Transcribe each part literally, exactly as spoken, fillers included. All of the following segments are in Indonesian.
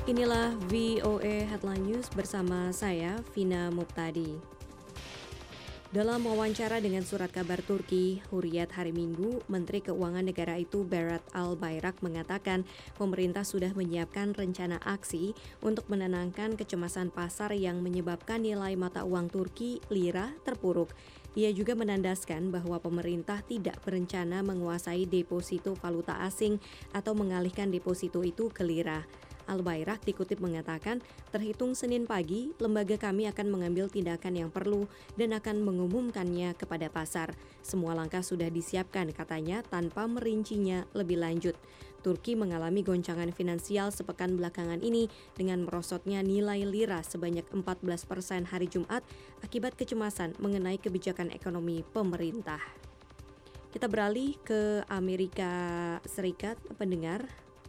Inilah V O A Headline News bersama saya, Vina Muptadi. Dalam wawancara dengan surat kabar Turki, Hurriyet hari Minggu, Menteri Keuangan negara itu Berat Albayrak mengatakan pemerintah sudah menyiapkan rencana aksi untuk menenangkan kecemasan pasar yang menyebabkan nilai mata uang Turki, lira, terpuruk. Ia juga menandaskan bahwa pemerintah tidak berencana menguasai deposito valuta asing atau mengalihkan deposito itu ke lira. Albayrak dikutip mengatakan, terhitung Senin pagi, lembaga kami akan mengambil tindakan yang perlu dan akan mengumumkannya kepada pasar. Semua langkah sudah disiapkan, katanya, tanpa merincinya lebih lanjut. Turki mengalami goncangan finansial sepekan belakangan ini dengan merosotnya nilai lira sebanyak empat belas persen hari Jumat akibat kecemasan mengenai kebijakan ekonomi pemerintah. Kita beralih ke Amerika Serikat, pendengar.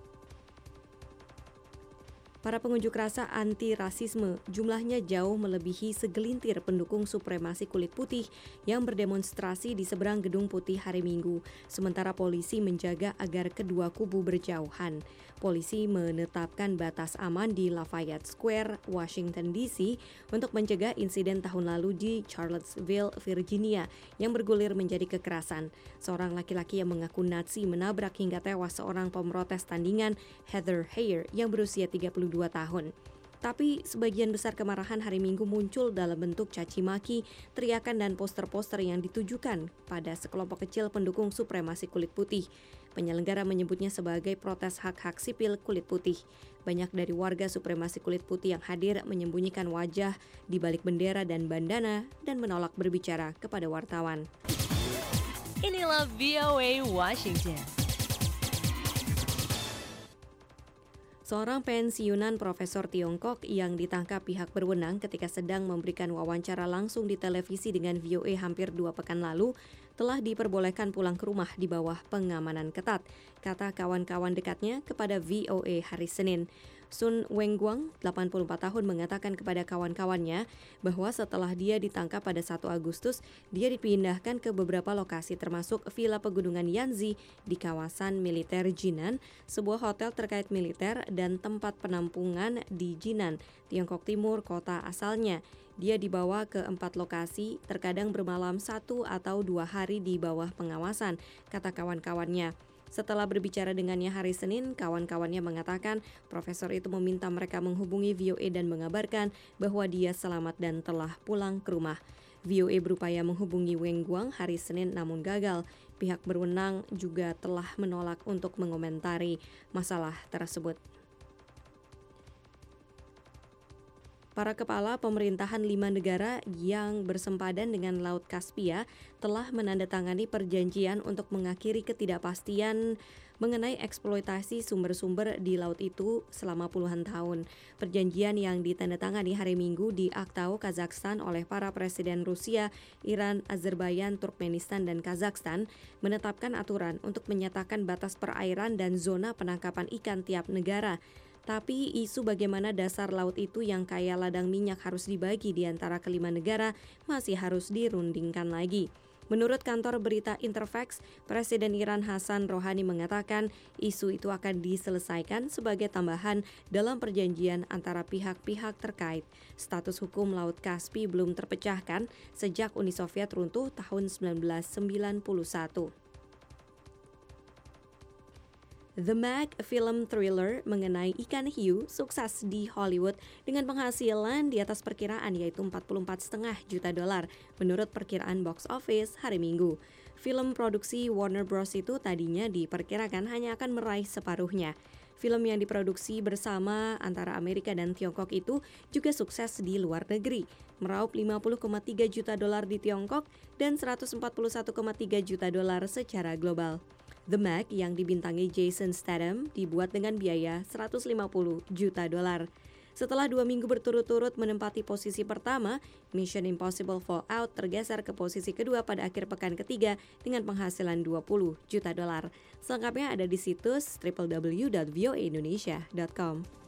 Para pengunjuk rasa anti-rasisme jumlahnya jauh melebihi segelintir pendukung supremasi kulit putih yang berdemonstrasi di seberang Gedung Putih hari Minggu, sementara polisi menjaga agar kedua kubu berjauhan. Polisi menetapkan batas aman di Lafayette Square, Washington D C untuk mencegah insiden tahun lalu di Charlottesville, Virginia yang bergulir menjadi kekerasan. Seorang laki-laki yang mengaku Nazi menabrak hingga tewas seorang pemrotes tandingan, Heather Heyer, yang berusia tiga puluh dua tahun. Tapi sebagian besar kemarahan hari Minggu muncul dalam bentuk caci maki, teriakan dan poster-poster yang ditujukan pada sekelompok kecil pendukung supremasi kulit putih. Penyelenggara menyebutnya sebagai protes hak-hak sipil kulit putih. Banyak dari warga supremasi kulit putih yang hadir menyembunyikan wajah di balik bendera dan bandana dan menolak berbicara kepada wartawan. Inilah V O A Washington. Seorang pensiunan profesor Tiongkok yang ditangkap pihak berwenang ketika sedang memberikan wawancara langsung di televisi dengan V O A hampir dua pekan lalu telah diperbolehkan pulang ke rumah di bawah pengamanan ketat, kata kawan-kawan dekatnya kepada V O A hari Senin. Sun Wenguang, delapan puluh empat tahun, mengatakan kepada kawan-kawannya bahwa setelah dia ditangkap pada satu Agustus, dia dipindahkan ke beberapa lokasi termasuk Villa Pegunungan Yanzi di kawasan militer Jinan, sebuah hotel terkait militer dan tempat penampungan di Jinan, Tiongkok Timur, kota asalnya. Dia dibawa ke empat lokasi, terkadang bermalam satu atau dua hari di bawah pengawasan, kata kawan-kawannya. Setelah berbicara dengannya hari Senin, kawan-kawannya mengatakan profesor itu meminta mereka menghubungi V O A dan mengabarkan bahwa dia selamat dan telah pulang ke rumah. V O A berupaya menghubungi Wenguang hari Senin namun gagal. Pihak berwenang juga telah menolak untuk mengomentari masalah tersebut. Para kepala pemerintahan lima negara yang bersempadan dengan Laut Kaspia telah menandatangani perjanjian untuk mengakhiri ketidakpastian mengenai eksploitasi sumber-sumber di laut itu selama puluhan tahun. Perjanjian yang ditandatangani hari Minggu di Aktau, Kazakhstan oleh para presiden Rusia, Iran, Azerbaijan, Turkmenistan, dan Kazakhstan menetapkan aturan untuk menyatakan batas perairan dan zona penangkapan ikan tiap negara. Tapi isu bagaimana dasar laut itu yang kaya ladang minyak harus dibagi di antara kelima negara masih harus dirundingkan lagi. Menurut kantor berita Interfax, Presiden Iran Hassan Rouhani mengatakan isu itu akan diselesaikan sebagai tambahan dalam perjanjian antara pihak-pihak terkait. Status hukum Laut Kaspi belum terpecahkan sejak Uni Soviet runtuh tahun sembilan belas sembilan puluh satu. The Meg, film thriller mengenai ikan hiu, sukses di Hollywood dengan penghasilan di atas perkiraan yaitu empat puluh empat koma lima juta dolar menurut perkiraan box office hari Minggu. Film produksi Warner Bros itu tadinya diperkirakan hanya akan meraih separuhnya. Film yang diproduksi bersama antara Amerika dan Tiongkok itu juga sukses di luar negeri, meraup lima puluh koma tiga juta dolar di Tiongkok dan seratus empat puluh satu koma tiga juta dolar secara global. The Meg yang dibintangi Jason Statham dibuat dengan biaya seratus lima puluh juta dolar. Setelah dua minggu berturut-turut menempati posisi pertama, Mission Impossible Fallout tergeser ke posisi kedua pada akhir pekan ketiga dengan penghasilan dua puluh juta dolar. Selengkapnya ada di situs w w w dot v o a indonesia dot com.